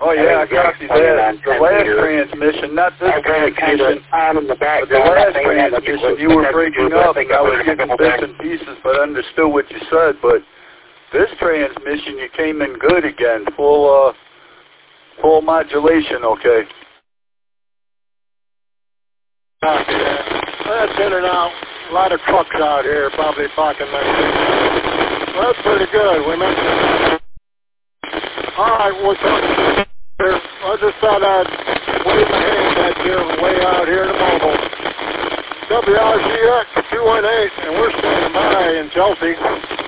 Oh yeah, I copied that. The last transmission, not this transmission, but the last transmission, you were breaking up. I was getting bits and pieces, but I understood what you said. But this transmission, you came in good again, full modulation, okay. That's in and out. A lot of trucks out here, probably blocking my signal. Well, that's pretty good. We mentioned it. All right, we'll talk here. I just thought I'd wave my hand at you way out here to mobile. WRZX 218, and we're standing by in Chelsea.